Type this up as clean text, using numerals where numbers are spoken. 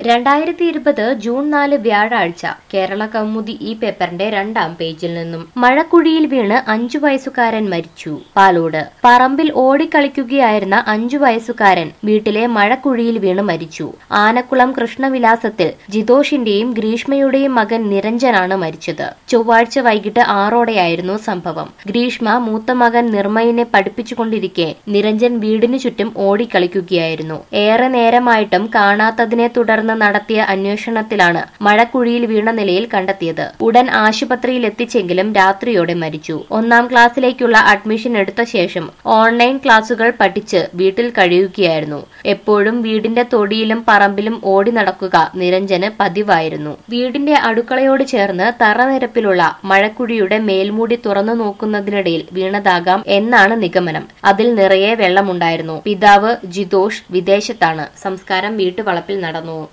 2020 June 4 വ്യാഴാഴ്ച കേരള കൗമുദി ഈ പേപ്പറിന്റെ 2-ാം പേജിൽ നിന്നും മഴക്കുഴിയിൽ വീണ് 5 വയസ്സുകാരൻ മരിച്ചു. പാലോട് പറമ്പിൽ ഓടിക്കളിക്കുകയായിരുന്ന 5 വയസ്സുകാരൻ വീട്ടിലെ മഴക്കുഴിയിൽ വീണ് മരിച്ചു. ആനക്കുളം കൃഷ്ണവിലാസത്തിൽ ജിതോഷിന്റെയും ഗ്രീഷ്മയുടെയും മകൻ നിരഞ്ജനാണ് മരിച്ചത്. ചൊവ്വാഴ്ച വൈകിട്ട് 6ഓടെയായിരുന്നു സംഭവം. ഗ്രീഷ്മ മൂത്ത മകൻ നിർമ്മയിനെ പഠിപ്പിച്ചുകൊണ്ടിരിക്കെ നിരഞ്ജൻ വീടിനു ചുറ്റും ഓടിക്കളിക്കുകയായിരുന്നു. ഏറെ നേരമായിട്ടും കാണാത്തതിനെ തുടർന്ന് നടത്തിയ അന്വേഷണത്തിലാണ് മഴക്കുഴിയിൽ വീണ നിലയിൽ കണ്ടെത്തിയത്. ഉടൻ ആശുപത്രിയിൽ എത്തിച്ചെങ്കിലും രാത്രിയോടെ മരിച്ചു. 1-ാം ക്ലാസ്സിലേക്കുള്ള അഡ്മിഷൻ എടുത്ത ശേഷം ഓൺലൈൻ ക്ലാസുകൾ പഠിച്ച് വീട്ടിൽ കഴിയുകയായിരുന്നു. എപ്പോഴും വീടിന്റെ തൊടിയിലും പറമ്പിലും ഓടി നടക്കുക നിരഞ്ജന് പതിവായിരുന്നു. വീടിന്റെ അടുക്കളയോട് ചേർന്ന് തറനിരപ്പിലുള്ള മഴക്കുഴിയുടെ മേൽമൂടി തുറന്നു നോക്കുന്നതിനിടയിൽ വീണതാകാം എന്നാണ് നിഗമനം. അതിൽ നിറയെ വെള്ളമുണ്ടായിരുന്നു. പിതാവ് ജിതോഷ് വിദേശത്താണ്. സംസ്കാരം വീട്ടുവളപ്പിൽ നടന്നു.